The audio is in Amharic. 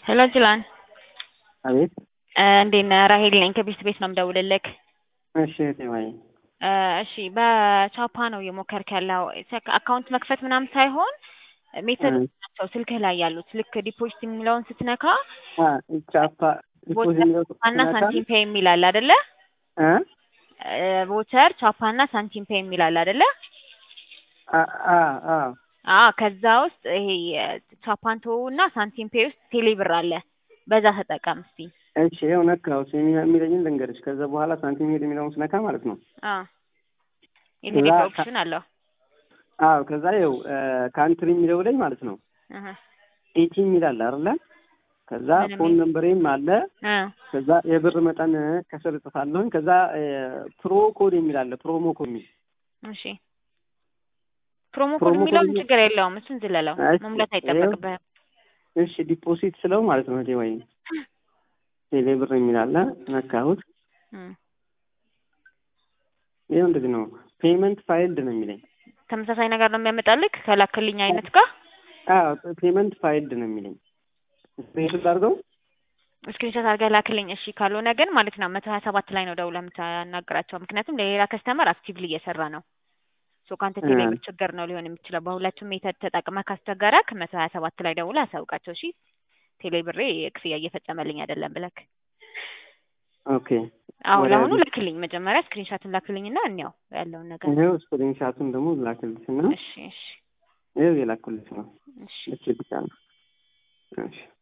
ሄሎ ጅላን አቤት እንዴት ነህ? ራሄል ነኝ ከቤት ነው የምደውልልህ። እሺ እቴማዬ እሺ በቻፓ ነው እየሞከርክ ያለው አካውንት መክፈት ምናምን ሳይሆን ሜተዶች ናቸው ስልክህ ላይ ያሉት። ልክ ዲፖዚት የሚለውን ስትነካ ቻፓ ዲፖዚት የሚለው ቻፓና ሳንቲም ፔይ የሚል አለ አይደለ? ቮቸር ቻፓና ሳንቲም ፔይ የሚል አለ አይደለ? ከዛ ውስጥ ይሄ ቻፓንቶ እና ሳንቲም ፔይ ውስጥ ቴሌብር አለ። በዛ ተጠቀም እስቲ። እሺ ይኸው ነካው የሚለኝን ልንገርሽ። ከዛ በኋላ ሳንቲም ሄድ የሚለውን ስነካ ማለት ነው። የቴሌብር ኦፕሽን አለው። ከዛ ይኸው ካንትሪ የሚለው ላይ ማለት ነው። ኤቲ የሚል አለ አይደለ? ከዛ ፎን ነምበሬም አለ። ከዛ የብር መጠን ከስር ጽፋለሁኝ። ከዛ ፕሮ ኮድ የሚል አለ። ፕሮሞ ኮድ የሚል እሺ ፕሮሞ ኮድ የሚለው ችግር የለውም። እሱን ዝለለው መሙላት አይጠበቅብህም። እሺ ዲፖዚት ስለው ማለት ነው ወይ ቴሌብር የሚል አለ። ነካሁት። ይሄው እንደዚህ ነው። ፔመንት ፋይልድ ነው የሚለኝ። ተመሳሳይ ነገር ነው የሚያመጣልክ ከላክልኝ አይነት ጋር። ፔመንት ፋይልድ ነው የሚለኝ። ስክሪንሾት አድርገው ስክሪንሾት አድርገህ ላክልኝ። እሺ ካልሆነ ግን ማለት ነው 127 ላይ ነው ደውለህ የምታናግራቸው። ምክንያቱም ለሌላ ከስተመር አክቲቭሊ እየሰራ ነው። ካንተ ቴሌብር ችግር ነው ሊሆን የሚችለው። በሁለቱም ሜተድ ተጠቅመህ ካስቸገረክ 127 ላይ ደውለህ አሳውቃቸው። እሺ ቴሌብሬ ክፍያ እየፈጸመልኝ አይደለም ብለክ። ኦኬ ለአሁኑ ላክልኝ። መጀመሪያ ስክሪንሾቱን ላክልኝና እንያው ያለውን ነገር። ይሄው ስክሪንሾቱን ደግሞ ላክልኝና እሺ ይሄው የላኩልሽ ነው። እሺ እሺ ብቻ ነው። እሺ